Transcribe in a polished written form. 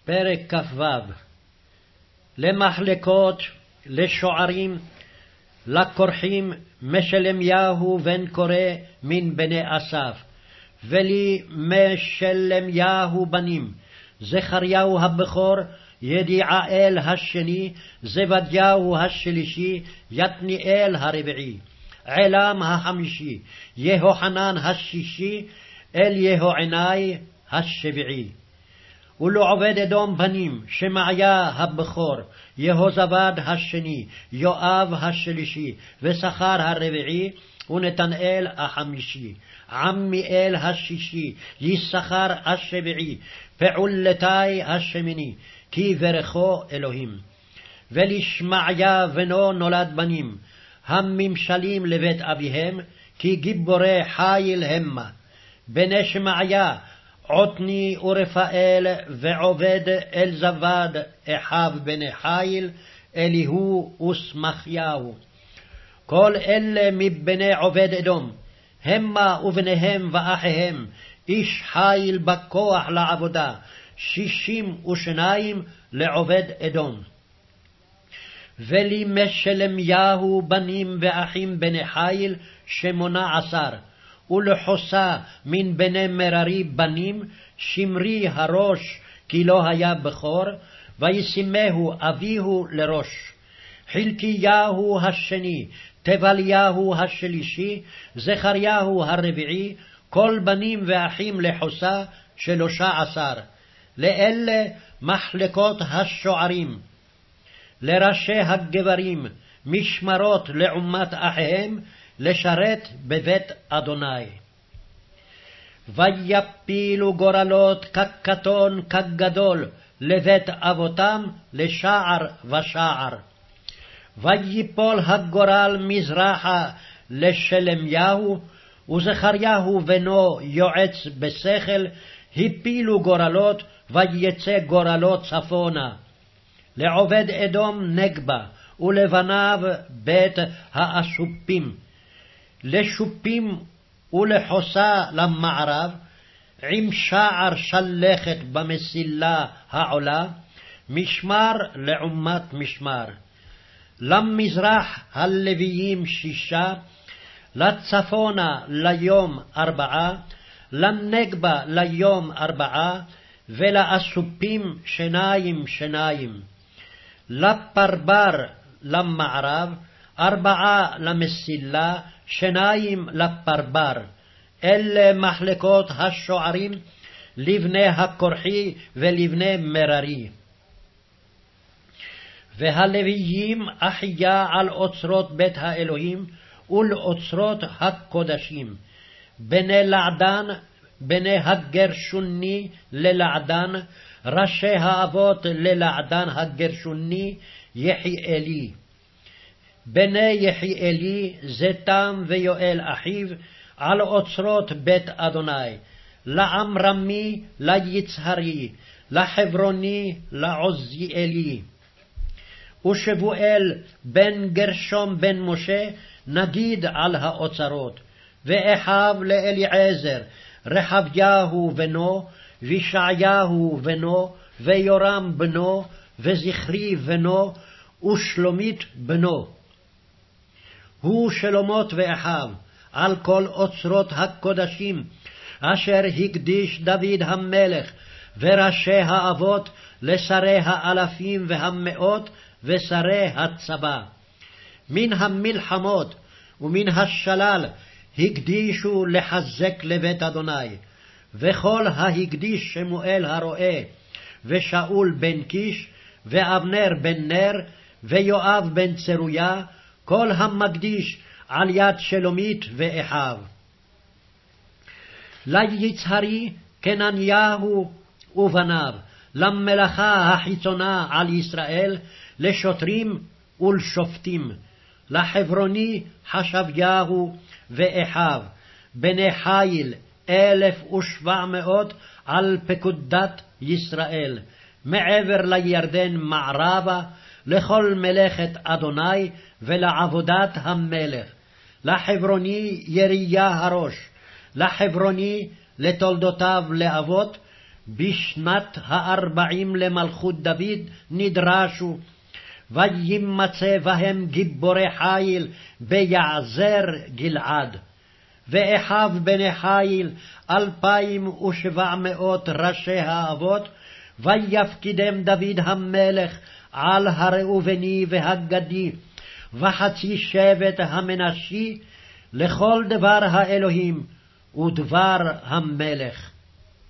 פרק כ"ו. למחלקות, לשוערים, לקורחים, משלמיהו בן קורא מן בני אסף, ולי משלמיהו בנים, זכריהו הבכור, ידיעאל השני, זבדיהו השלישי, יתניאל הרביעי, עלם החמישי, יהוחנן השישי, אליהוענai השביעי. ולעובד אדום בנים, שמעיה הבכור, יהוזבד השני, יואב השלישי, ושכר הרביעי, ונתנאל החמישי, עמיאל השישי, יששכר השביעי, פעולתי השמיני, כי ברכו אלוהים. ולשמעיה בנו נולד בנים, הממשלים לבית אביהם, כי גיבורי חיל המה. בני שמעיה, עותני ורפאל, ועובד אלזבד, אחיו בני חיל, אליהו ושמחיהו. כל אלה מבני עובד אדום, המה ובניהם ואחיהם, איש חיל בכוח לעבודה, 62 לעובד אדום. ולמשלמיהו בנים ואחים בני חיל, 18, ולחוסה מן בני מררי בנים, שמרי הראש, כי לא היה בכור, וישימהו אביהו לראש. חלקיהו השני, תבליהו השלישי, זכריהו הרביעי, כל בנים ואחים לחוסה, 13. לאלה מחלקות השוערים. לראשי הגברים, משמרות לעומת אחיהם, לשרת בבית אדוני. ויפילו גורלות כקטון כגדול לבית אבותם, לשער ושער. ויפול הגורל מזרחה לשלמיהו, וזכריהו בנו יועץ בשכל, הפילו גורלות, ויצא גורלות צפונה. לעובד אדום נגבה, ולבניו בית האסופים. לשופים ולחוסה למערב, עם שער שלכת במסילה העולה, משמר לעומת משמר. למזרח הלוויים 6, לצפונה ליום 4, לנגבה ליום 4, ולאסופים 2 לפרבר למערב, 4 למסילה, 2 לפרבר. אלה מחלקות השוערים לבני הקורחי ולבני מררי. והלוויים אחיה על אוצרות בית האלוהים ולאוצרות הקודשים. בני לעדן, בני הגרשוני ללעדן, ראשי האבות ללעדן הגרשוני, יחיאלי. בני יחיאלי, זתם ויואל אחיו, על אוצרות בית אדוני. לעמרמי, ליצהרי, לחברוני, לעוזיאלי. ושבואל בן גרשום בן משה, נגיד על האוצרות. ואחיו לאליעזר, רחביהו בנו, וישעיהו בנו, ויורם בנו, וזכרי בנו, ושלומית בנו. הוא שלומות ואחיו, על כל אוצרות הקודשים, אשר הקדיש דוד המלך, וראשי האבות, לשרי האלפים והמאות, ושרי הצבא. מן המלחמות ומן השלל הקדישו לחזק לבית אדוני. וכל ההקדיש שמואל הרועה, ושאול בן קיש, ואבנר בן נר, ויואב בן צרויה, כל המקדיש על יד שלומית ואחיו. ליצהרי קנניהו ובניו, למלאכה החיצונה על ישראל, לשוטרים ולשופטים. לחברוני חשביהו ואחיו, בני חיל 1,700 על פקודת ישראל, מעבר לירדן מערבה, לכל מלאכת אדוני ולעבודת המלך. לחברוני יריה הראש, לחברוני לתולדותיו לאבות, בשנת 40 למלכות דוד נדרשו, וימצא בהם גיבורי חיל ביעזר גלעד. ואחיו בני חיל 2,700 ראשי האבות, ויפקידם דוד המלך על הראובני והגדי, וחצי שבט המנשי, לכל דבר האלוהים ודבר המלך.